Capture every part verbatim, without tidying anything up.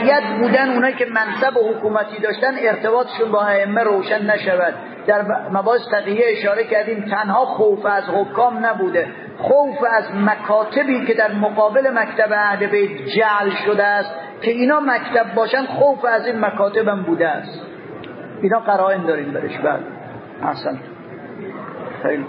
اکثریت بودن، اونایی که منصب و حکومتی داشتن ارتباطشون با ائمه روشن نشود. در مباحث تقیه اشاره کردیم تنها خوف از حکام نبوده، خوف از مکاتبی که در مقابل مکتب اهل بیت جعل شده است که اینا مکتب باشن، خوف از این مکاتب هم بوده است. اینا قرائن داریم برش. بله احسن. خیلی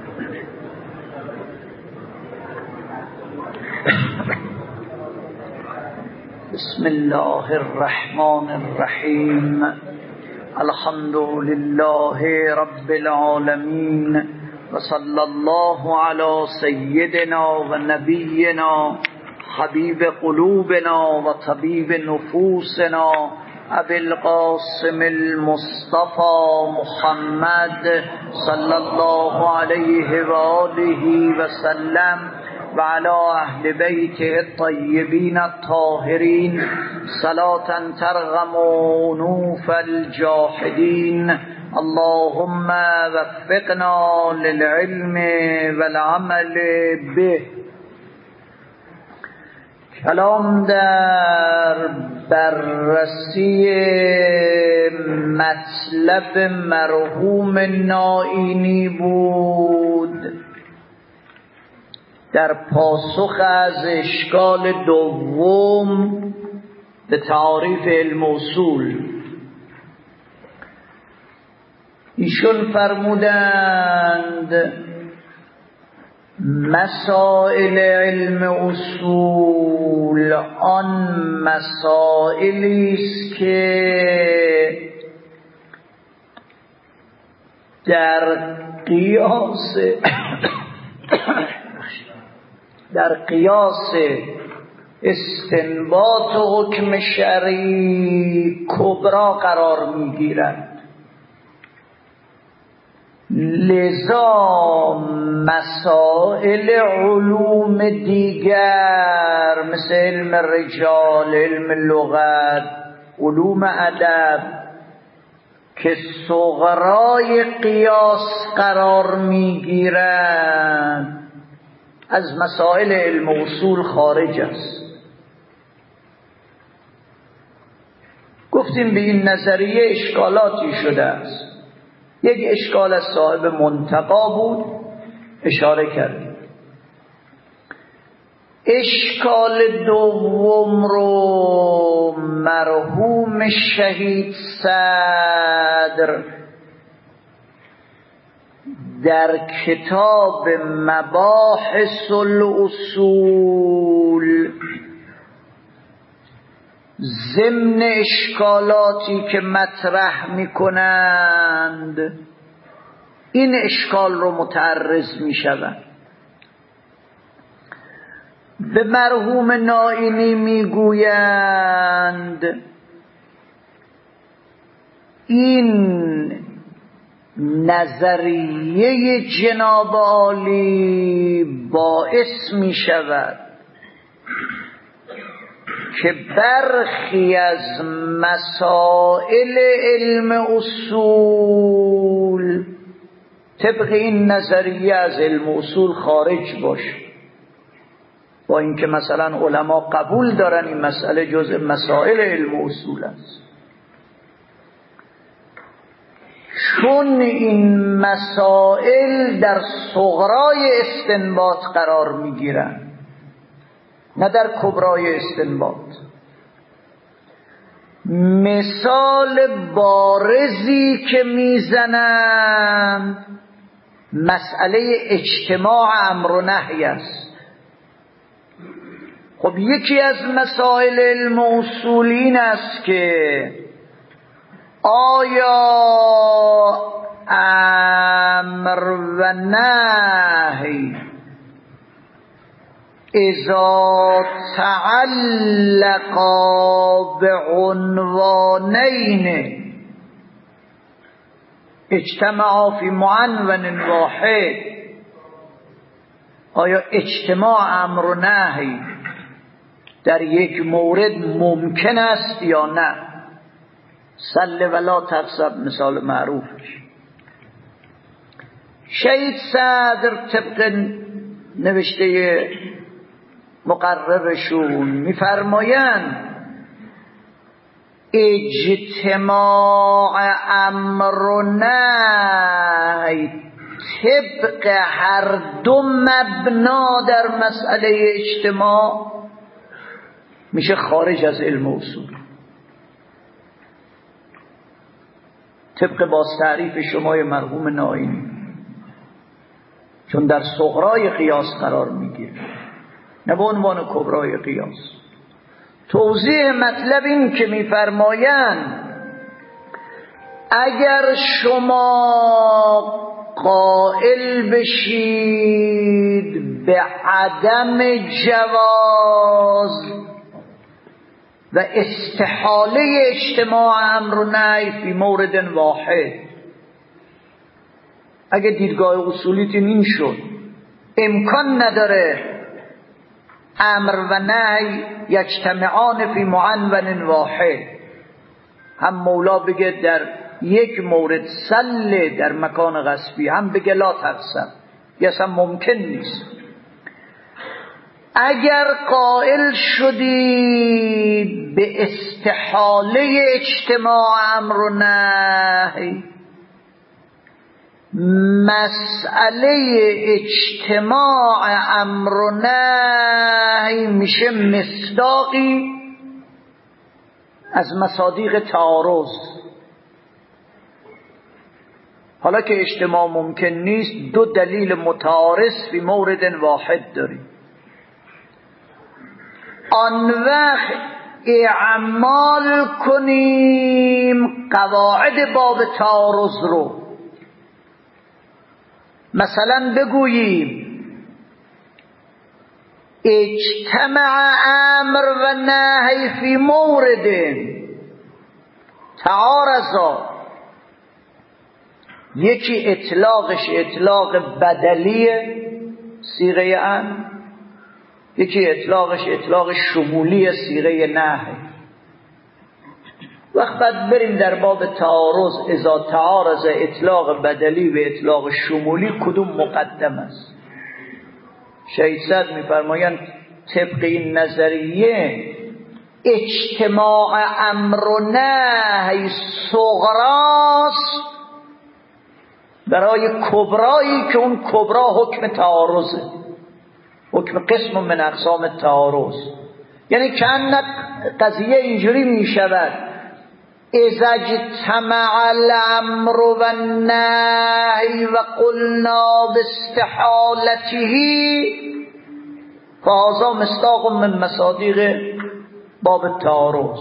بسم الله الرحمن الرحیم. الحمد لله رب العالمین و صلی الله علی سیدنا و نبینا حبیب قلوبنا و طبیب نفوسنا ابی القاسم المصطفى محمد صلی الله علیه و آله و سلم و علی اهل بیته الطیبین الطاهرین صلاة ترغم انوف الجاحدین. اللهم وفقنا للعلم والعمل به. کلام در بررسی مطلب مرحوم نائینی بود. در پاسخ از اشکال دوم به تعریف علم اصول، ایشون فرمودند مسائل علم اصول آن مسائلی است که در قیاس در قیاس استنباط و حکم شرعی کبرا قرار میگیرند. لذا مسائل علوم دیگر مثل علم رجال، علم لغت، علوم ادب که صغرای قیاس قرار میگیرند از مسائل علم اصول خارج است. گفتیم به این نظریه اشکالاتی شده است. یک اشکال از صاحب منتقا بود، اشاره کردیم. اشکال دوم رو مرحوم شهید صدر در کتاب مباحث الاصول ضمن اشکالاتی که مطرح میکنند این اشکال رو متعرض میشوند. به مرحوم نائینی میگویند این نظریه جناب عالی باعث می شود که برخی از مسائل علم اصول طبق این نظریه از علم اصول خارج باشه، با اینکه مثلا علما قبول دارن این مسئله جزء مسائل علم اصول است. چون این مسائل در صغرای استنباط قرار میگیرن نه در کبرای استنباط. مثال بارزی که میزنند مسئله اجتماع امر و نهی است. خب یکی از مسائل علم اصول این است که آیا امر و نهی اذا تعلقا بعنوانین اجتماعا فی معنون واحد، آیا اجتماع امر و نهی در یک مورد ممکن است یا نه؟ صل ولا تغضب مثال معروفش. شهید صدر طبق نوشته مقررشون میفرمایند اجتماع امر و نهی طبق هر دو مبنا در مسئله اجتماع میشه خارج از علم اصول، طبق باز تعریف شمای مرحوم ناینی، چون در صغرای قیاس قرار میگیره نه به عنوان کبرای قیاس. توضیح مطلب این که میفرمایند اگر شما قائل بشید به عدم جواز و استحاله اجتماع امر و نهی فی مورد واحد، اگه دیدگاه اصولیتون این شد امکان نداره امر و نهی یجتمعان فی معنون واحد، هم مولا بگه در یک مورد سله در مکان غصبی، هم بگه لا تقسم، یه اصلا ممکن نیست. اگر قائل شدید به استحاله اجتماع امر و نهی، مسئله اجتماع امر و نهی میشه مصداقی از مصادیق تعارض. حالا که اجتماع ممکن نیست، دو دلیل متعارض فی مورد واحد داریم. آن وقت اعمال کنیم قواعد باب تعارض رو. مثلا بگوییم اجتمع امر و نهی فی مورد تعارضا، یکی اطلاقش اطلاق بدلیه صیغه امر، یکی اطلاقش اطلاق شمولی صیغه نهی. وقت بعد بریم در باب تعارض، اذا تعارض اطلاق بدلی و اطلاق شمولی کدوم مقدم است؟ شهید صدر میفرمایند طبق این نظریه اجتماع امر و نهی صغراست برای کبرایی که اون کبرا حکم تعارضه، حکم قسم من اقسام تعارض. یعنی کأن قضیه اینجوری می شود اذا اجتمع الامر و النهی و قلنا باستحالته فهذا مصداق من مصادیق باب التعارض.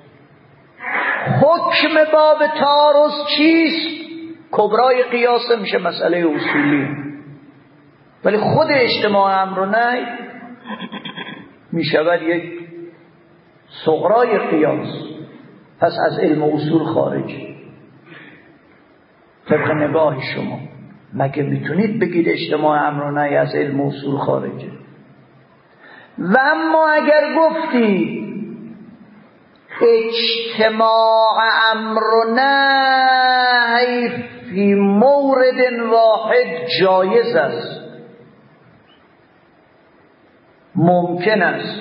حکم باب تعارض چیست؟ کبرای قیاس میشه مسئله اصولی، ولی خود اجتماع امر و نهی میشود یک صغرای قیاس، پس از علم و اصول خارج. طبق نگاه شما مگه میتونید بگید اجتماع امر و نهی از علم و اصول خارجه؟ و اما اگر گفتید اجتماع امر و نهی فی مورد واحد جایز است، ممکن است،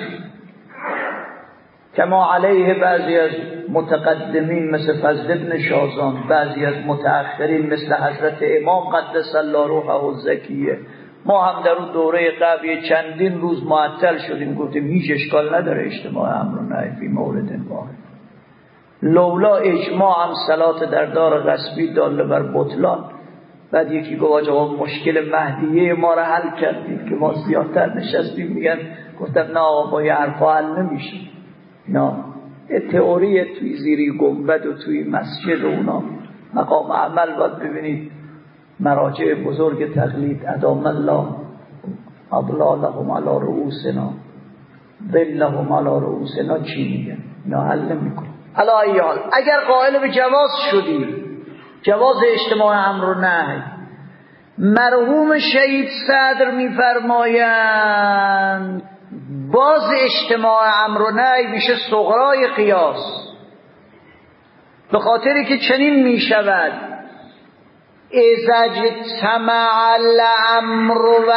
کما علیه بعضی از متقدمین مثل فضل ابن شازان، بعضی از متأخرین مثل حضرت امام قدس الله روحه الزکیه. ما هم در اون دوره قبل چندین روز معطل شدیم، گفتیم هیچ اشکال نداره اجتماع امر و نهی فی مورد واحد، لولا اجماع هم صلات در دار غصبی داله بر بطلان. بعد یکی گفت آقا مشکل مهدیه ما را حل کردید که ما زیادتر نشستیم. میگن گفتم نه آقا با یه حرفا حل نمیشه، نه تئوری توی زیری گنبد و توی مسجد و اونا مقام عمل باید ببینید مراجع بزرگ تقلید ادام الله اضلالهم علی رؤوسنا ظلهم علی رؤوسنا چی میگن؟ اینا حل نمیکنه. علا ایال اگر قائل به جواز شدی، جواز اجتماع امر و نهی، مرحوم شهید صدر میفرمایند باز اجتماع امر و نهی میشه صغرای قیاس، به خاطری که چنین میشود اذا اجتمع الامر و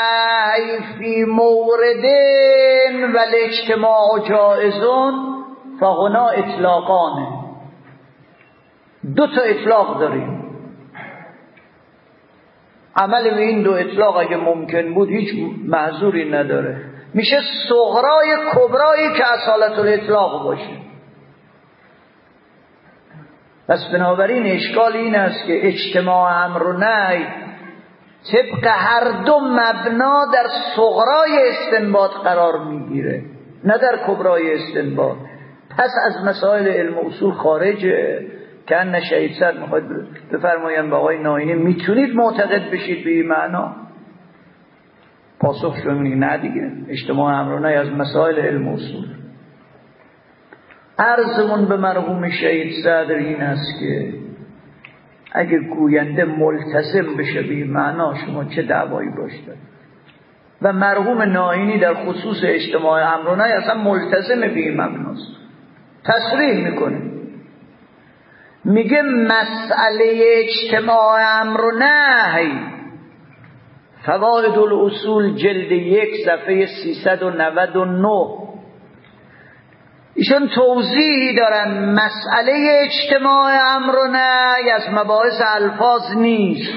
النهی فی مورد و الاجتماع جائزون فهنا اطلاقانه، دو تا اطلاق داریم. عمل به این دو اطلاق اگه ممکن بود هیچ معذوری نداره. میشه صغرای کبرایی که اصالت الاطلاق باشه. پس بنابراین اشکال این است که اجتماع امر و نهی طبق هر دو مبنا در صغرای استنباط قرار میگیره، نه در کبرای استنباط. پس از مسائل علم اصول خارجه. که ان شهید صدر میخواد بفرماین با آقای ناینی میتونید معتقد بشید به این معنا؟ پاسخ شما میگه نه دیگه، اجتماع امر و نهی از مسائل علم اصول. عرضمون به مرحوم شهید صدر این است که اگه گوینده ملتزم بشه به این معنا شما چه دعوایی باشد؟ و مرحوم ناینی در خصوص اجتماع امر و نهی اصلا ملتزم به این معناست، تصریح میکنه، میگه مسئله اجتماع امر و نهی فوائد الاصول جلد یک صفحه سیصد و نود و نه. ایشون توضیحی دارن مسئله اجتماع امر و نهی از مباحث الفاظ نیست،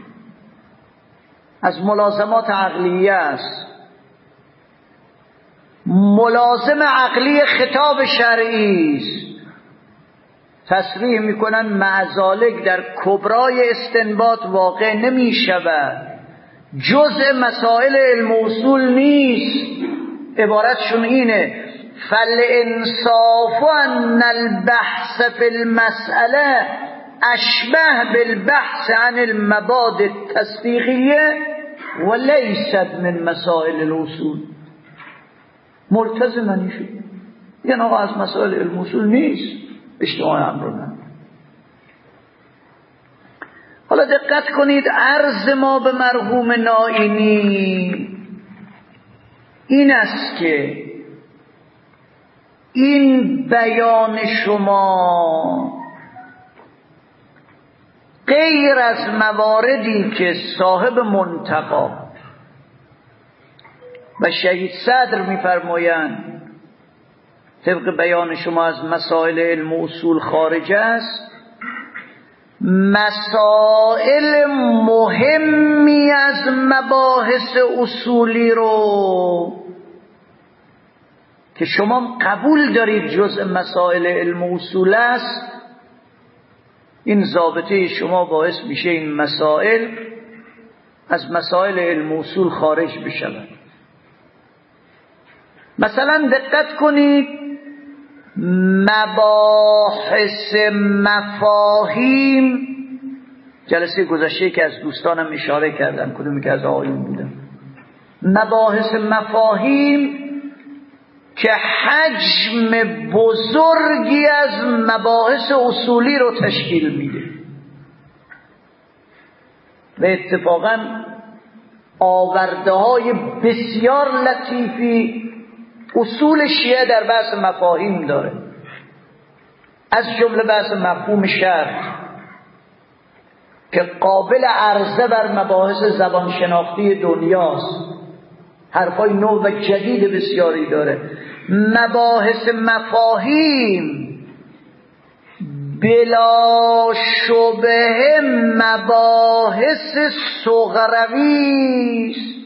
از ملازمات عقلیه است. ملازم عقلی خطاب شرعی است. تصریح میکنن معذالک در کبرای استنباط واقع نمی شود، جزء مسائل علم اصول نیست. عبارتشون اینه: فالانصاف ان البحث فی المسأله اشبه بالبحث عن المبادئ التصدیقیه و لیست من مسائل الاصول. ملتزم نشد، یعنی آقا از مسائل علم اصول نیست اجتماع امر و نهی. حالا دقت کنید، عرض ما به مرحوم ناینی این است که این بیان شما غیر از مواردی که صاحب منتقا و شهید صدر می‌فرمایند طبق بیان شما از مسائل علم و اصول خارج است، مسائل مهمی از مباحث اصولی رو که شما قبول دارید جزء مسائل علم و اصول است، این ضابطه شما باعث میشه این مسائل از مسائل علم و اصول خارج بشود. مثلا دقت کنید، مباحث مفاهیم، جلسه گذشته که از دوستانم اشاره کردم، کدومی که از آقایون بودم، مباحث مفاهیم که حجم بزرگی از مباحث اصولی رو تشکیل میده و اتفاقا آورده های بسیار لطیفی اصول شیعه در بحث مفاهیم داره، از جمله بحث مفهوم شرط که قابل عرضه بر مباحث زبان شناختی دنیاست، حرفای نو و جدید بسیاری داره. مباحث مفاهیم بلا شبه مباحث صغروی است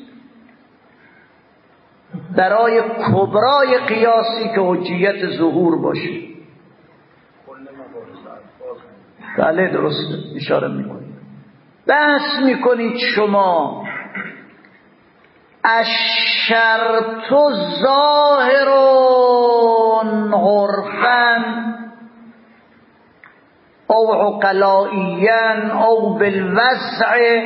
برای کبرای قیاسی که حجیت ظهور باشه. بله درست اشاره میکنید. بحث میکنید شما الشرط ظاهر عرفا او عقلائیا او بالوضع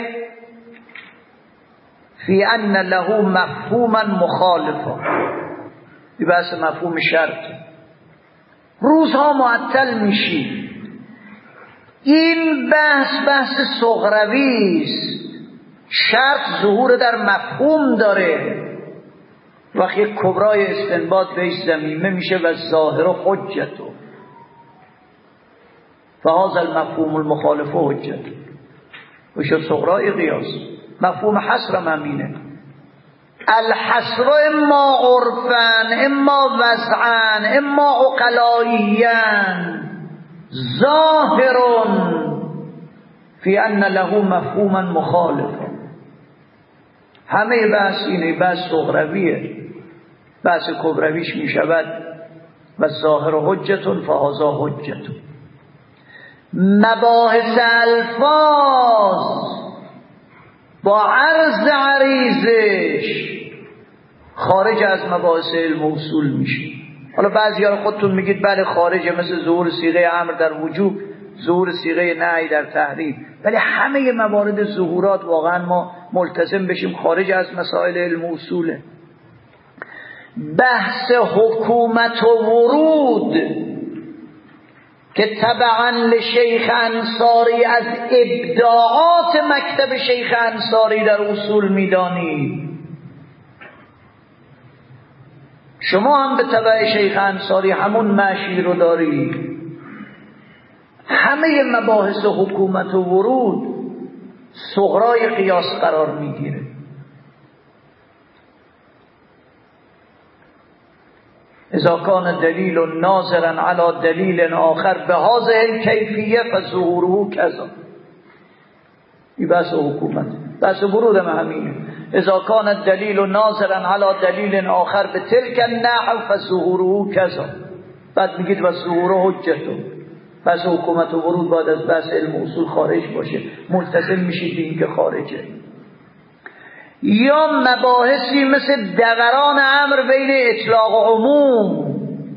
فی ان له مفهوما مخالفا. این بحث مفهوم شرط. روزها معطل میشی. این بحث بحث صغروی است. شرط ظهور در مفهوم داره، وقتی کبرای استنباط بهش ضمیمه میشه و ظاهر حجته، فهذا المفهوم المخالف حجته و شد صغرای قیاس. مفهوم حصر هم همینه. الحصر اما عرفا اما وضعا اما عقلائیا ظاهر فی ان له مفهوما مخالفا. همه بحث اینه، بحث صغرویه، بحث کبرویش می شود و ظاهر حجتون فهذا حجتون. مباحث الفاظ با عرض عریضش خارج از مباحث علم و اصول میشه. حالا بعضی‌ها خودتون میگید بله خارجه، مثل ظهور صیغه امر در وجوب، ظهور صیغه نهی در تحریم، ولی همه موارد ظهورات واقعا ما ملتزم بشیم خارج از مسائل علم و اصوله. بحث حکومت و ورود که تبعا لشیخ انصاری از ابداعات مکتب شیخ انصاری در اصول میدانید. شما هم به تبع شیخ انصاری همون مشی رو دارید. همه مباحث حکومت و ورود صغرای قیاس قرار میگیره. اذا کان دلیل ناظرا علی دلیل آخر به هذه الکیفیه فظهوره کذا. این بحث حکومت. بحث ورود هم همینه. اذا کان الدلیل ناظرا علی دلیل آخر به تلک النحو فظهوره کذا. بعد میگید و ظهوره حجته. بحث حکومت و ورود بعد از بحث علم و اصول خارج باشه، ملتزم میشید به این که خارجه. یا مباحثی مثل دوران امر بین اطلاق و عموم،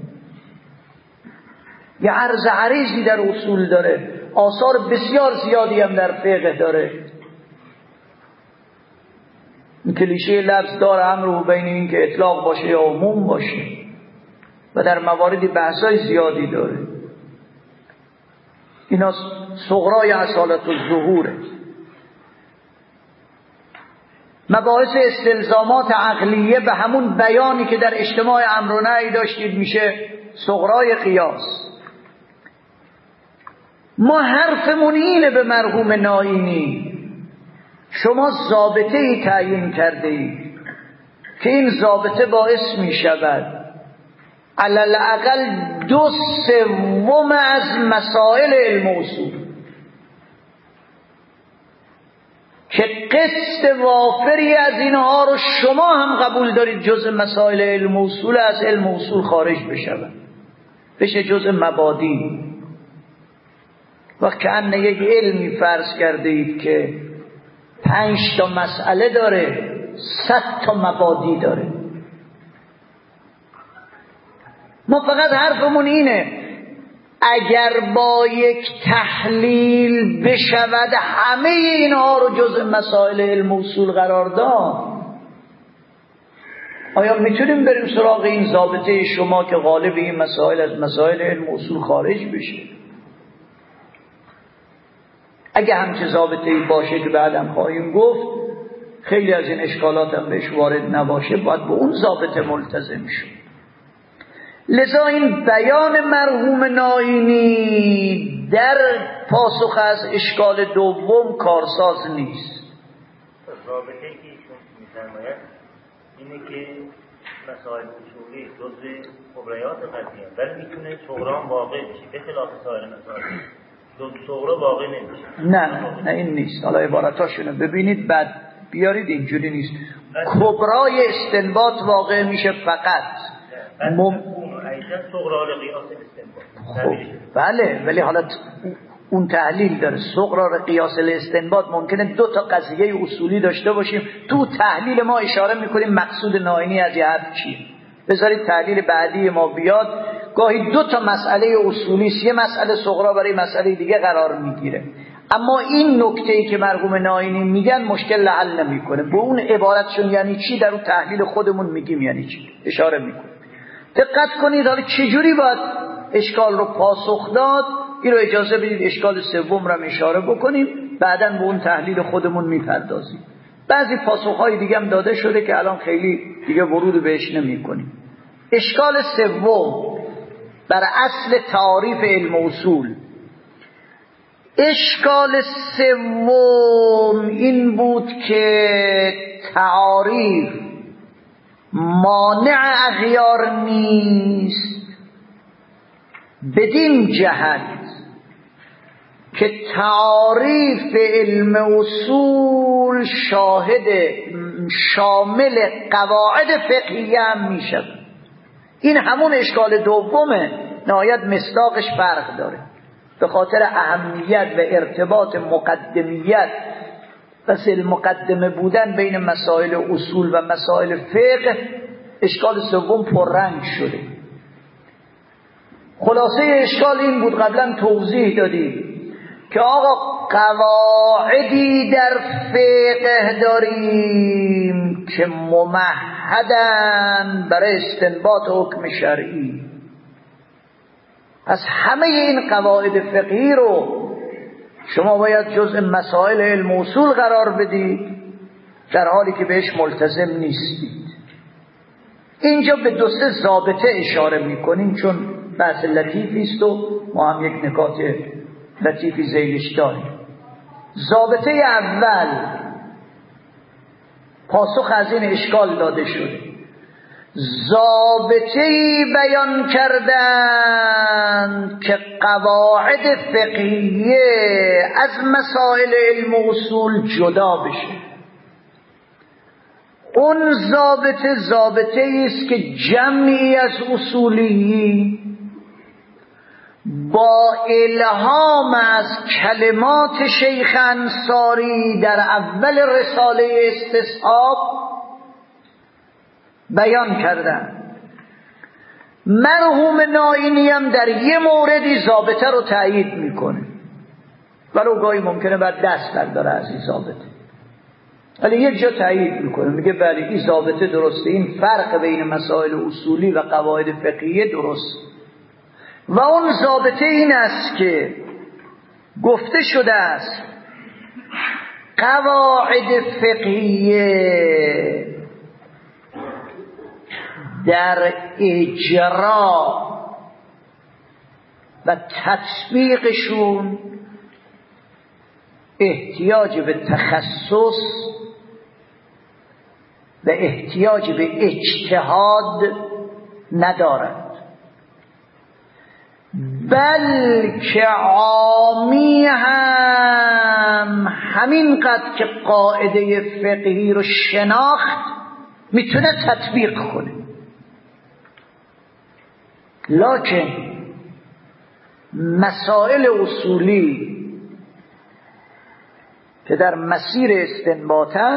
یه عرض عریضی در اصول داره، آثار بسیار زیادی هم در فقه داره. این کلیشه لفظ دار امر و بین این که اطلاق باشه یا عموم باشه و در مواردی بحثای زیادی داره. اینا صغرای اصالت و ظهوره. مباحث استلزامات عقلیه به همون بیانی که در اجتماع امر و نهی داشتید میشه صغرای قیاس. ما حرفمون اینه به مرحوم نائینی، شما ضابطه ای تعیین کرده اید که این ضابطه باعث می شود علل اقل دو سوم از مسائل علم و اصول که قسط وافری از اینها رو شما هم قبول دارید جزء مسائل علم و اصول، از علم و اصول خارج بشود، بشه جزء مبادی. وقت که انه یک علمی فرض کرده اید که پنج تا مسئله داره، صد تا مبادی داره. ما فقط حرفمون اینه اگر با یک تحلیل بشود همه اینها رو جزء مسائل علم و اصول قرار داد، آیا میتونیم بریم سراغ این ضابطه شما که غالب این مسائل از مسائل علم و اصول خارج بشه؟ اگه همچه ضابطه‌ای باشه که بعدم خواهیم گفت، خیلی از این اشکالات هم بهش وارد نباشه، باید به اون ضابطه ملتزم شد. لذا این بیان مرحوم نائینی در پاسخ از اشکال دوم کارساز نیست. ضابطه‌ای که ایشون می‌فرماید اینه که مسائل اصولی جزء کبریات قضیه، ولی میتونه صغرا واقع بشه به خلاف سایر مسائل. دو صغرا واقع نمیشه. نه نه این نیست. حالا عبارتاشونو ببینید بعد بیارید، اینجوری نیست. کبرای استنباط واقع میشه فقط مم... خب بله، ولی حالا اون تحلیل داره. صغرا قیاس الاستنباط ممکنه دو تا قضیه اصولی داشته باشیم، تو تحلیل ما اشاره میکنیم مقصود نائینی از یه حرف چیه. بذارید تحلیل بعدی ما بیاد، گاهی دو تا مسئله اصولی است، یه مسئله صغرا برای مسئله دیگه قرار میگیره. اما این نکته‌ای که مرحوم نائینی میگن مشکل حل نمیکنه. به اون عبارتشون یعنی چی در اون تحلیل خودمون میگیم یعنی چی اشاره میکنه. دقت کنید حالا چجوری باید اشکال رو پاسخ داد. این رو اجازه بدید اشکال سوم رو اشاره بکنیم، بعداً به اون تحلیل خودمون میپردازیم. بعضی پاسخهای دیگه هم داده شده که الان خیلی دیگه ورود بهش نمی‌کنیم. اشکال سوم بر اصل تعریف علم و اصول. اشکال سوم این بود که تعریف مانع اغیار نیست بدین جهت که تعاریف علم اصول شاهد شامل قواعد فقهیه هم می شود. این همون اشکال دومه، نهایت مصداقش فرق داره به خاطر اهمیت و ارتباط مقدمیت و مقدمه بودن بین مسائل اصول و مسائل فقه. اشکال سوم پررنگ شده. خلاصه اشکال این بود، قبلا توضیح دادیم که آقا قواعدی در فقه داریم که ممهدن برای استنباط حکم شرعی. پس همه این قواعد فقهی رو شما باید جزء مسائل علم اصول قرار بدید در حالی که بهش ملتزم نیستید. اینجا به دو سه ضابطه اشاره میکنیم چون بحث لطیفی است و ما هم یک نکات لطیفی ذیلش داریم. ضابطه اول پاسخ از این اشکال داده شد. ضابطه‌ای بیان کردند که قواعد فقهیه از مسائل علم و اصول جدا بشه. اون ضابطه ضابطه‌ای است که جمعی از اصولی با الهام از کلمات شیخ انصاری در اول رساله استصحاب بیان کردن. مرحوم نائینی هم در یه موردی ضابطه رو تأیید میکنه، ولو گاهی ممکنه بعد دست برداره از این ضابطه، ولی یک جا تأیید میکنه، میگه بله این ضابطه درسته، این فرق بین مسائل اصولی و قواعد فقهیه درست. و اون ضابطه این است که گفته شده است قواعد فقهیه در اجرا و تطبیقشون احتیاج به تخصص و احتیاج به اجتهاد ندارد، بلکه عامی هم همین قدر که قاعده فقهی رو شناخت میتونه تطبیق کنه. لکن مسائل اصولی که در مسیر استنباطن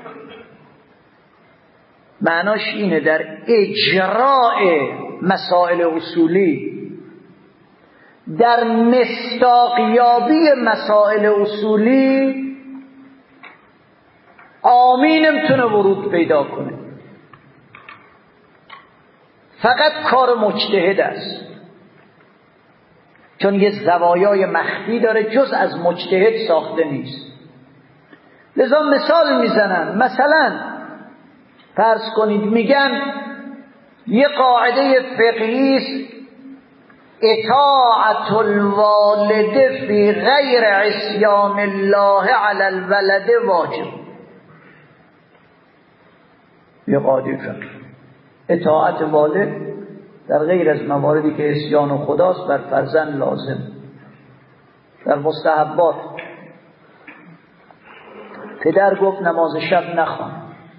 معناش اینه در اجراء مسائل اصولی، در مصداقیابی مسائل اصولی عامی نمیتونه ورود پیدا کنه، فقط کار مجتهد است، چون یه زوایای مخفی داره جز از مجتهد ساخته نیست. لذا مثال میزنن، مثلا فرض کنید میگن یه قاعده فقهی است اطاعت الوالد فی غیر عصیان الله علی الولد واجب. یه قاعده فقهی اطاعت والد در غیر از مواردی که عصیان خداست بر فرزند لازم. در مستحبات پدر گفت نماز شب نخوان،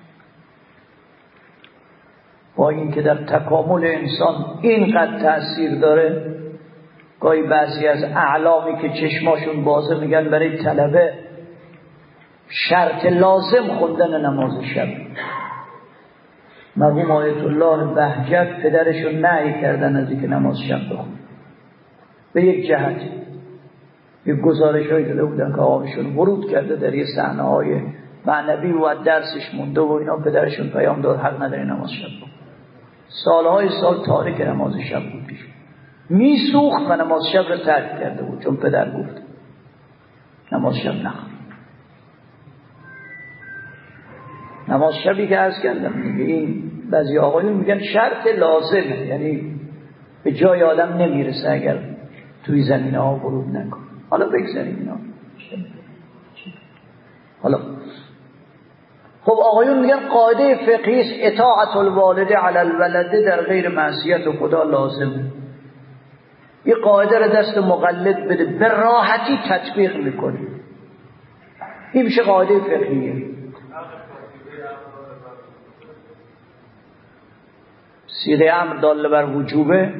با این که در تکامل انسان اینقدر تأثیر داره، گاهی بعضی از اعلامی که چشماشون بازه میگن برای طلبه شرط لازم خوندن نماز شب. مرحوم آیت الله بهجت پدرشون نهی کردن از اینکه نماز شب بخون. به یک جهت یک گزارش‌هایی داده بودن که آقایشون ورود کرده در یه صحنه‌های معنوی و درسش مونده و اینا، پدرشون پیام داد حق نداری نماز شب بخون. سالهای سال تارک نماز شب بود پیش میسوخت و نماز شب رو ترک کرده بود چون پدر گفت نماز شب نخون. نماز شبی که عرض کردم دیگه، این بعضی آقایون میگن شرط لازمه، یعنی به جای آدم نمیرسه اگر توی زمینه ها ورود نکن. حالا بگذاریم اینا. حالا خب آقایون میگن قاعده فقهی است اطاعت الوالده علی الولده در غیر معصیت و خدا لازمه. این قاعده رو دست مقلد بده به راحتی تطبیق میکنه. این میشه قاعده فقهیه. صیغه امر داله بر وجوبه،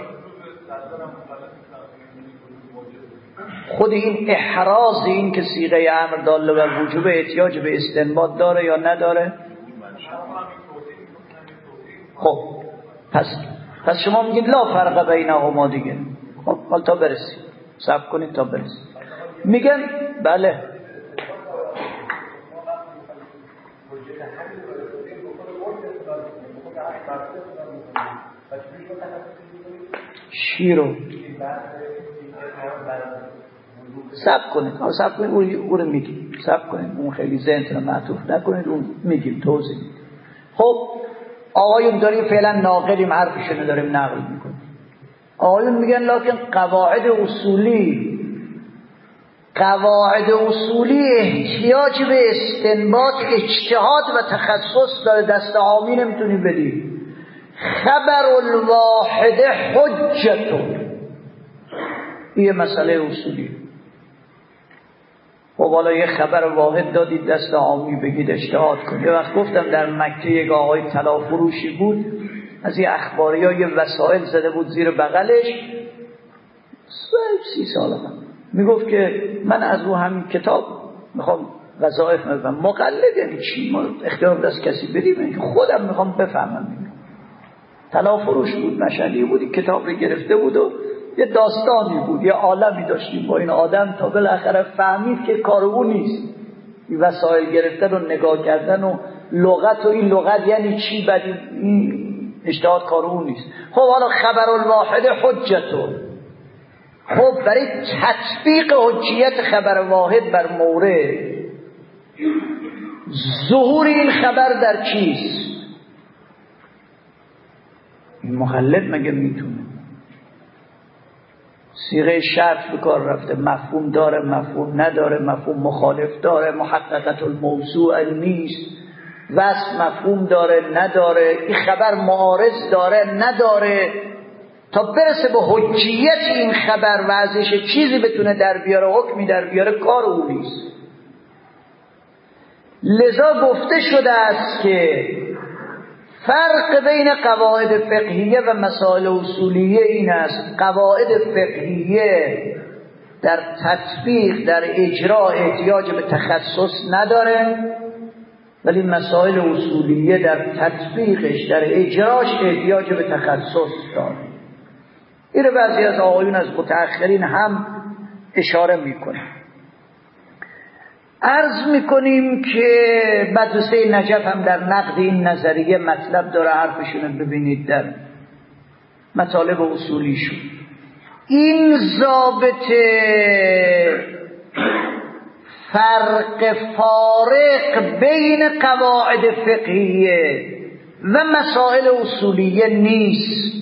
خود این احراز این که صیغه امر داله بر وجوبه احتیاج به استنباط داره یا نداره؟ خب پس پس شما میگید لا فرق بینهما دیگه. خب حالا تا برسید، صبر کنید تا برسید. میگن بله شیرو صبر کنید، صبر کنید اون اون رو میگیم، صبر کنید اون خیلی ذهنتون رو معطوف نکنید، اون میگیم توضیح. خب آقایون داریم فعلا ناقلیم، حرفشون رو داریم نقل میکنیم. آقایون میگن لکن قواعد اصولی قواعد اصولی احتیاج به استنباط اجتهاد و تخصص داره، دست عامی نمیتونی بدی. خبر الواحده حجتون، این مسئله اصولی. خب حالا یه خبر واحد دادید دست عامی بگید اجتهاد کنید. یه وقت گفتم در مکه یک آقای طلا فروشی بود، از این اخباری ها یه وسایل زده بود زیر بغلش، سی سال هم میگفت که من از رو همین کتاب میخوام وظایف بفهمم. مقلد یعنی چی؟ ما اختیار دست کسی بدیم که خودم میخوام بفهمم. طلا فروش بود، مشهدی بود، کتاب رو گرفته بود و یه داستانی بود، یه عالمی داشتیم با این آدم تا بالاخره فهمید که کار او نیست. این وسایل گرفتن و نگاه کردن و لغت و این لغت یعنی چی، بعد این اجتهاد کار او نیست. خب حالا خبر الواحد حجتون. خب برای تطبیق حجیت خبر واحد بر مورد، ظهور این خبر در چیست؟ این مخلد مگه میتونه؟ صیغه شرط به کار رفته، مفهوم داره، مفهوم نداره، مفهوم مخالف داره، محققت الموضوع نیست، وصف مفهوم داره نداره، این خبر معارض داره نداره، تا برسه به حجیت این خبر و ازش چیزی بتونه در بیاره، حکمی در بیاره، کار او نیست. لذا گفته شده است که فرق بین قواعد فقهیه و مسائل اصولیه این است: قواعد فقهیه در تطبیق، در اجرا احتیاج به تخصص نداره، ولی مسائل اصولیه در تطبیقش، در اجراش احتیاج به تخصص داره. این رو بعضی از آقایون از متأخرین هم اشاره میکنه. عرض میکنیم که مدرسه نجف هم در نقد این نظریه مطلب داره، حرفشون ببینید در مطالب اصولیشون. این ضابطه فرق فارق بین قواعد فقهیه و مسائل اصولیه نیست.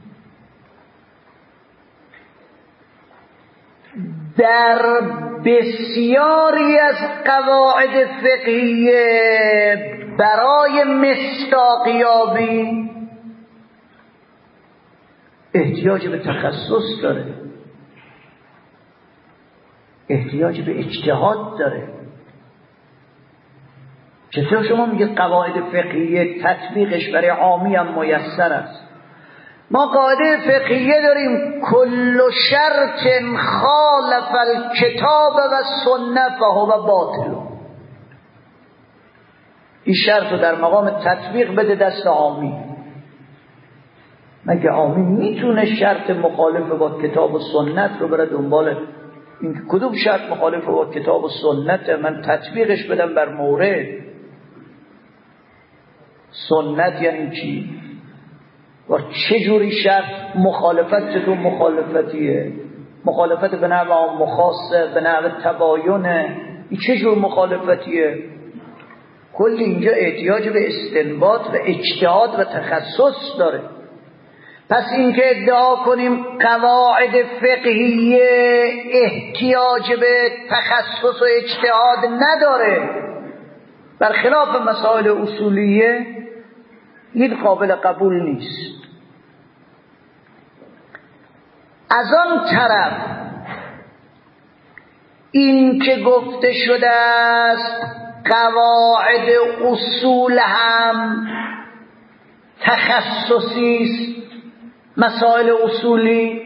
در بسیاری از قواعد فقهیه برای مصداقیابی احتیاج به تخصص داره، احتیاج به اجتهاد داره. چطور شما میگید قواعد فقهیه تطبیقش برای عامی هم میسر است؟ ما قاعده فقهیه داریم کل شرط خالف الکتاب و سنت فهو باطل. این شرط رو در مقام تطبیق بده دست عامی. مگه عامی میتونه شرط مخالف با کتاب و سنت رو بره دنبال این؟ کدوم شرط مخالف با کتاب و سنت من تطبیقش بدم بر مورد؟ سنت یعنی چی؟ و چه جوری شرط مخالفت چطور مخالفتیه؟ مخالفت به نوع مخاصه، به نوع تباینه، این چه جور مخالفتیه؟ کل اینجا احتیاج به استنباط و اجتهاد و تخصص داره. پس این که ادعا کنیم قواعد فقهیه احتیاج به تخصص و اجتهاد نداره، برخلاف مسائل اصولیه این قابل قبول نیست. از آن طرف این که گفته شده است قواعد اصول هم تخصصی است، مسائل اصولی،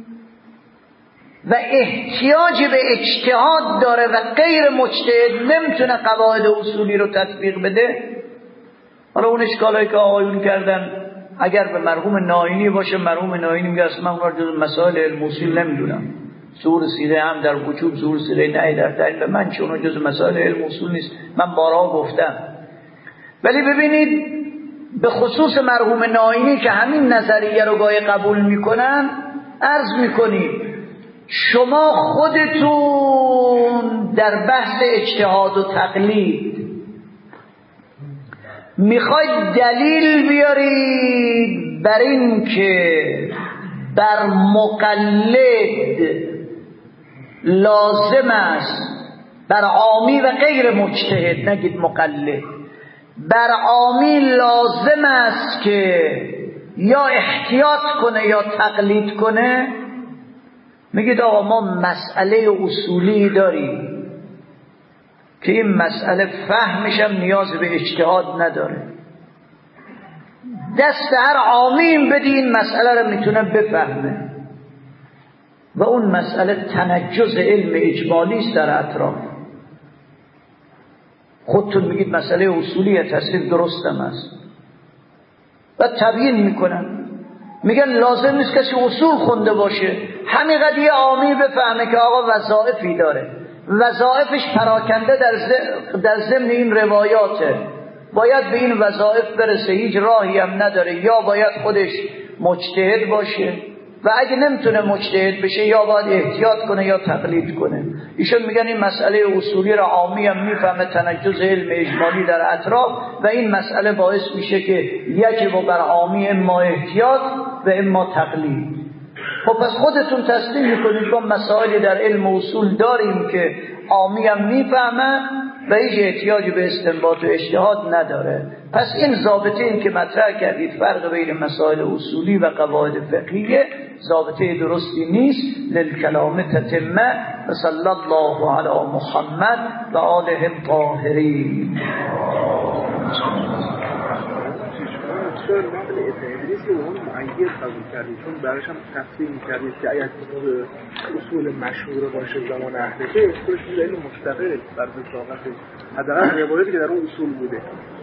و احتیاج به اجتهاد داره و غیر مجتهد نمیتونه قواعد اصولی رو تطبیق بده. حالا اون اشکالایی که آقایون کردن اگر به مرحوم ناینی باشه، مرحوم ناینی میگه اصلا من اون رو جز مسائل علم اصول نمیدونم، ظهور سیره هم در وجوب، ظهور سیره نه در دلیل، من چون اون جز مسائل علم اصول نیست، من بارها گفتم. ولی ببینید به خصوص مرحوم ناینی که همین نظریه رو گاهی قبول میکنن، عرض میکنیم شما خودتون در بحث اجتهاد و تقلید میخواید دلیل بیارید بر این که بر مقلد لازم است، بر عامی و غیر مجتهد، نگید مقلد، بر عامی لازم است که یا احتیاط کنه یا تقلید کنه. میگید آقا ما مسئله اصولی داریم که این مسئله فهمش هم نیاز به اجتهاد نداره، دست هر عامیم بدی این مسئله رو میتونه بفهمه، و اون مسئله تنجز علم اجمالی است در اطراف. خودتون میگید مسئله اصولی تصریف درستم است و تبیین میکنن، میگن لازم نیست کسی اصول خونده باشه، همین قضیه عامی بفهمه که آقا وظایفی داره، وظایفش پراکنده در ز... در ضمن این روایاته، باید به این وظایف برسه، هیچ راهی هم نداره، یا باید خودش مجتهد باشه و اگه نمیتونه مجتهد بشه یا باید احتیاط کنه یا تقلید کنه. ایشون میگن این مسئله اصولی را عامی هم میفهمه، تنجز علم اجمالی در اطراف، و این مسئله باعث میشه که یجب بر عامی اما احتیاط و اما تقلید. خب پس خودتون تصدیق میکنید با مسائلی در علم اصول داریم که عامی هم میفهمه و هیچ احتیاجی به استنباط و اجتهاد نداره. پس این ضابطه این که مطرح کردید فرق بین مسائل اصولی و قواعد فقهیه ضابطه درستی نیست. للکلام تتمه و صلی الله علی محمد و آله الطاهرین. چرا نقل ادریس رو اون معید قبول کردید؟ چون براش هم تفسیر می‌کردید که اگر اصول مشهور باشه زمان اهل بیت خودش دلیل مستقل بر وثاقت حداقل روایتی که در اون اصول بوده.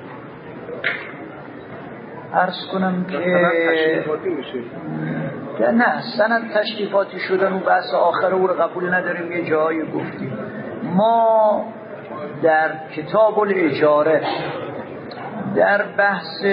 عرض کنم که تشریفاتی میشه که نه سند تشریفاتی شدن و بحث آخر او رو قبول نداریم. یه جایی گفتیم ما در کتاب الاجاره در بحث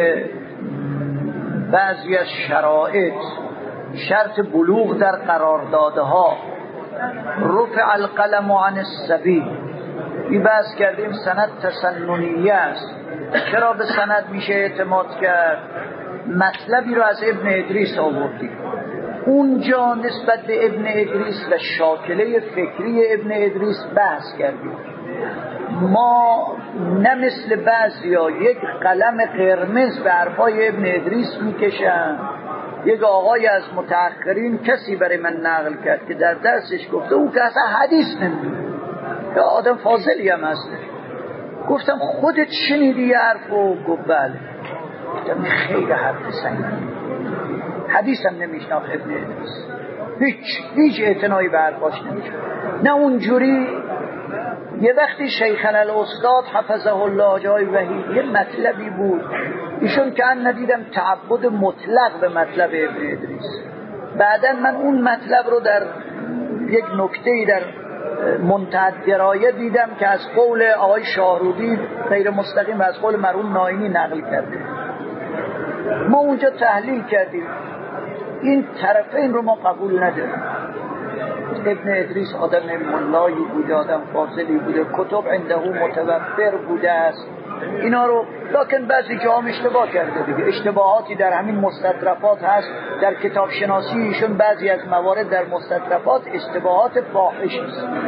بعضی از شرایط شرط بلوغ در قراردادها رفع القلم عن السبیل این بحث کردیم. سند تسننیه است. چرا به سند میشه اعتماد کرد؟ مطلبی رو از ابن ادریس آوردیم، اونجا نسبت به ابن ادریس و شاکله فکری ابن ادریس بحث کردیم. ما نه مثل بعضیا یک قلم قرمز به حرفای ابن ادریس میکشن. یک آقای از متأخرین کسی برای من نقل کرد که در درسش گفته او که اصلا حدیث نمیدونه، یا آدم فاضلی هم هست. گفتم خودت شنیدی یه حرفو؟ گفت بله. گفتم خیلی حرف سنگین، حدیث هم نمیشناخت ابن ادریس، هیچ هیچ اعتنایی به حرفاش نمیشه. نه اونجوری. یه وقتی شیخنا الاستاد حفظه الله جای وحید یه مطلبی بود، ایشون که ان ندیدم تعبد مطلق به مطلب ابن ادریس. بعدا من اون مطلب رو در یک نکته‌ای در منتهی الدرایه دیدم که از قول آقای شاهرودی غیر مستقیم و از قول مرحوم ناینی نقل کرده. ما اونجا تحلیل کردیم این طرفین رو ما قبول نداریم. ابن ادریس آدم ملایی بوده، آدم فاضلی بوده، کتب عنده متوفر بوده است، اینا رو لکن بعضی جا هم اشتباه کرده دیگه. اشتباهاتی در همین مستطرفات هست، در کتاب شناسی ایشون بعضی از موارد در مستطرفات اشتباهات فاحش است.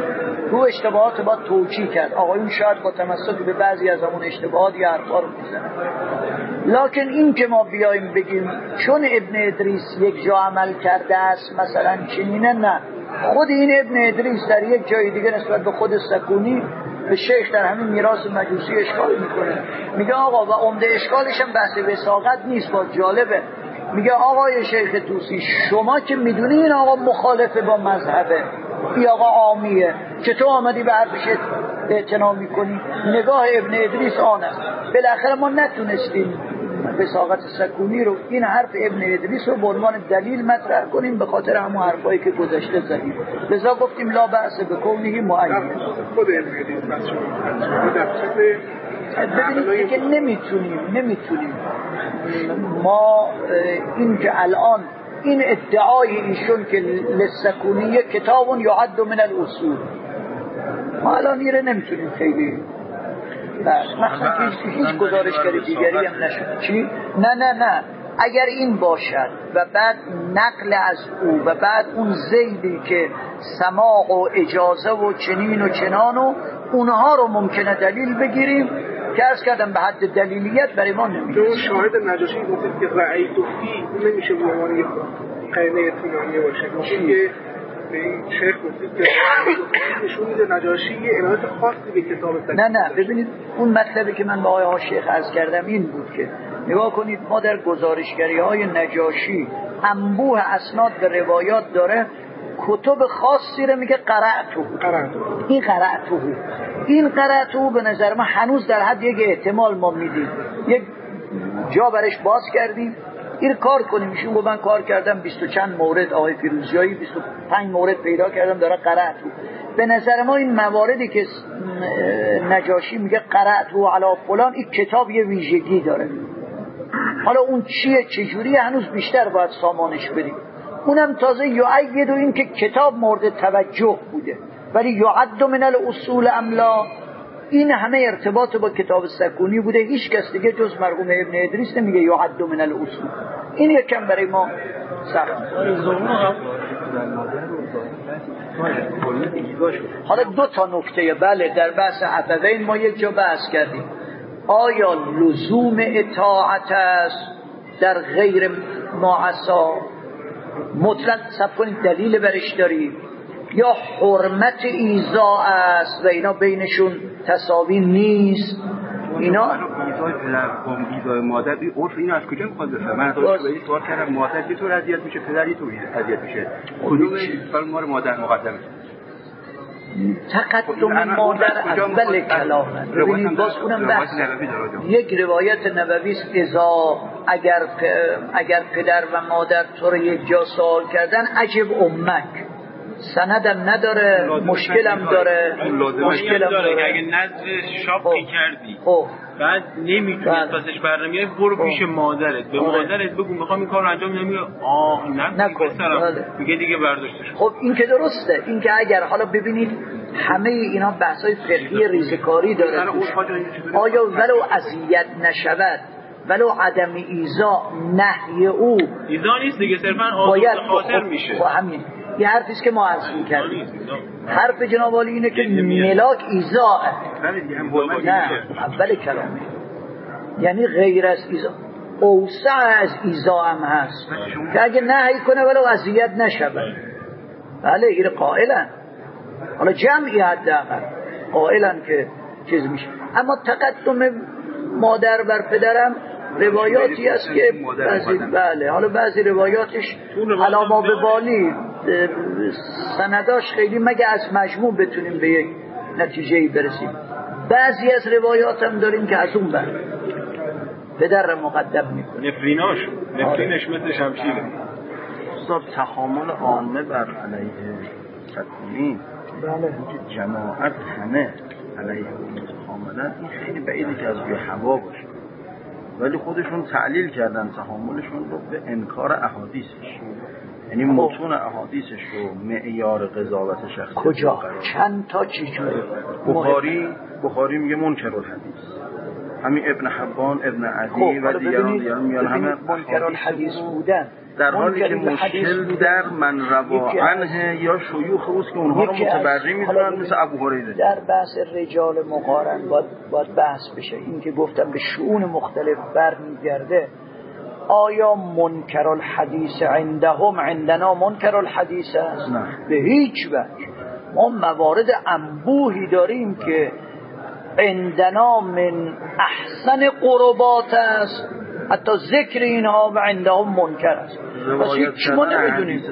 رو اشتباهات با توجیه کرد. آقایون شاید با تمسک به بعضی از همون اشتباهات یا حرفا رو میزنن، لکن این که ما بیایم بگیم چون ابن ادریس یک جا عمل کرده است مثلا چنینه، نه. خود این ابن ادریس در یک جای دیگه نسبت به خود سکونی به شیخ در همین میراث مجوسی اشکال میکنه، میگه آقا و عمده اشکالش هم بحث وساقت نیست، با جالبه، میگه آقای شیخ طوسی شما که میدونی این آقا مخالفه با مذهبه، این آقا عامیه، که تو آمدی به حرفش اعتنا میکنی؟ نگاه ابن ادریس آن است. بالاخره ما نتونستیم وساقت سکونی رو، این حرف ابن ادریس رو به عنوان دلیل مطرح کنیم به خاطر همون حرفایی که گذشته زدیم، لذا گفتیم لا بأس بکونه معین. خود ابن ادریس ببینید که نمیتونیم نمیتونیم ما این که الان این ادعای ایشون که لسکونیه کتاب یعد من الاصول، ما الان میره نمیتونیم خیلی مثلا که هیچ گزارشگری دیگری هم نشد. چی؟ نه نه نه اگر این باشد و بعد نقل از او و بعد اون زیدی که سماع و اجازه و چنین و چنان و اونها رو ممکنه دلیل بگیریم که ارز کردم به حد دلیلیت برای ما نمیشه. اون شاهد نجاشی گفتید که رأی تو فی نمیشه به عنوان یک قرینه اطمینانی باشه، گفتید که به این شیخ گفتید که نشون میده نجاشی یه عنایت خاصی به کتاب سکونی. نه نه ببینید اون مطلبی که من با آقای شیخ عرض کردم این بود که نگاه کنید ما در گزارشگری های نجاشی انبوه اسناد به روایات داره، کتب خاصی رو میگه قرأتو قرأتو این قرأتو این قرأتو به نظر من هنوز در حد یک احتمال ما میدیم، یک جا برش باز کردیم این کار کنیم. ایشون گفت من کار کردم بیست و چند مورد، آقای فیروزیایی بیست و پنج مورد پیدا کردم داره قرأتو. به نظر ما این مواردی که نجاشی میگه قرأتو علی فلان این کتاب یه ویژگی داره، حالا اون چیه چجوری هنوز بیشتر باید سامانش بریم. اونم تازه یعید و این که کتاب مورد توجه بوده، ولی یعد من الاصول املا این همه ارتباط با کتاب سکونی بوده، هیچ کس دیگه جز مرحوم ابن ادریس نمیگه یعد من الاصول. این یکم برای ما سخت. حالا دو تا نکته بله در بحث ابوین ما یک جا بحث کردیم، آیا لزوم اطاعت است در غیر معصا مطلق سب کنید دلیل برش دارید، یا حرمت ایذا است و اینا بینشون تساوی نیست؟ اینا ایذای پدر قوم ایذای مادر این عرف اینو از کجا میخواد بفهمه؟ من داشت به این سوال کردم مادر یه طور اذیت میشه پدر یه طور اذیت میشه، کدوم برای ما مادر مقدمه؟ تقدم مادر اول کلامه. ببینید باز اونم بحث یک روایت نبوی است اذا اگر اگر پدر و مادر تو رو یک جا سوال کردن عجب امک، سندم نداره مشکلم داره مشکلم داره که اگه نظر شاقی کردی خب بعد نمیتونی پسش برنمیای برو پیش مادرت به مادرت بگو میخوام این کار رو انجام بدم، میگه آه نکن پسرم، میگه دیگه برداشتش. خب این که درسته، این که اگر حالا ببینید همه اینا بحثای فقهی ریزکاری داره، آیا ولو اذیت نشود ولو عدم ایذا نهی او ایذا نیست دیگه، صرفا آزاد خاطر میشه. خب همین یه حرفی است که ما عرض می‌کردیم، حرف جناب عالی اینه که ملاک ایذا نه اول کلامه، یعنی غیر از ایذا اوسع از ایذا هم هست که اگه نهی کنه ولو اذیت نشود. بله این قائلن، حالا جمعی حداقل قائلن که چیز میشه. اما تقدم مادر بر پدرم روایاتی است که بعضی بله حالا بعضی روایاتش علاوه به بالی سنداش خیلی مگه از مجموع بتونیم به یک نتیجه‌ای برسیم. بعضی از روایات هم داریم که از اون بر پدر رو مقدم میکنه. نفریناش نفرینش مثل شمشیره. استاد تحامل عامه بر علیه سکونی بله جماعت همه علیه متحاملن، این خیلی بعیده که از روی هوا باشه، ولی خودشون تعلیل کردن تحاملشون رو به انکار احادیثش، یعنی متون احادیثش رو معیار قضاوت شخصی کجا چند تا چی جوره. بخاری بخاری میگه منکر الحدیث، همین ابن حبان ابن عدی و دیگران دیگران میان همه منکر الحدیث بودن در حالی که مشکل در من روا عنه یا شیوخ اوست که اونها رو متبری میدونن مثل ابو هریره. در بحث رجال مقارن باید, باید بحث بشه. این که گفتم به شؤون مختلف برمیگرده. آیا منکر الحدیث عندهم عندنا منکر الحدیث است؟ نه. به هیچ وجه. ما موارد انبوهی داریم که عندنا من احسن قربات است، حتی ذکر اینها و عندهم منکر است. پس هیچ ما نمیدونیم.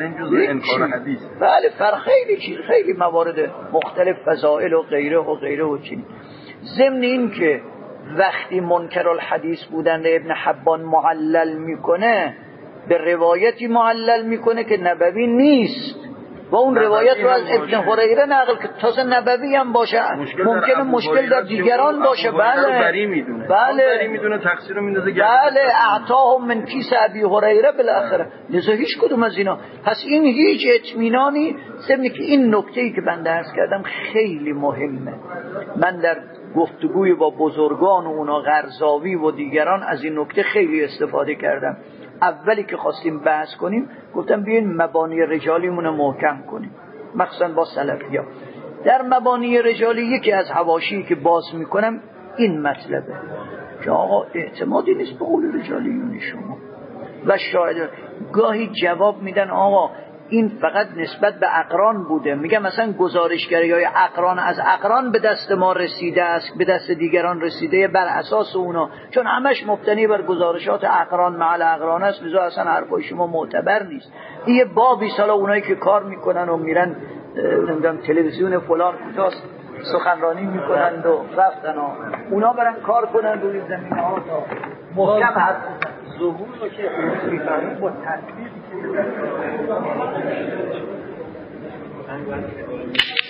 بله فر خیلی چیز، خیلی موارد مختلف، فضائل و غیره و غیره و چیز. ضمن این که وقتی منکر الحدیث بودن ابن حبان معلل میکنه، به روایتی معلل میکنه که نبوی نیست و اون روایت رو از ابن هریره نقل که تازه نبوی هم باشه، ممکنه مشکل در دیگران باشه. بله بله میدونه تقصیر رو میندازه. بله اعطاهم من کیس ابی هریره بالاخره. لذا هیچ کدوم از اینا، پس این هیچ اطمینانی. ضمن که این نکته‌ای که بنده عرض کردم خیلی مهمه. من در گفتگوی با بزرگان و اونا قرضاوی و دیگران از این نکته خیلی استفاده کردم. اولی که خواستیم بحث کنیم گفتم بیاین مبانی رجالیمون رو محکم کنیم، مخصوصا با سلفی‌ها. در مبانی رجالی یکی از حواشی که باز میکنم این مطلبه که آقا اعتمادی نیست به قول رجالیون شما و شاید گاهی جواب میدن آقا این فقط نسبت به اقران بوده. میگم مثلا گزارشگری های اقران از اقران به دست ما رسیده است، به دست دیگران رسیده بر اساس اونا، چون همش مبتنی بر گزارشات اقران مع الاقران است، لذا اصلا حرفای شما معتبر نیست. این یه بابی سالا اونایی که کار میکنن و میرن نمیدونم تلویزیون فلان کجاست سخنرانی میکنند و رفتن ها اونا برن کار کنن روی زمینه ها تا محکم حرف ظهور رو که میفهمیم با تطبیق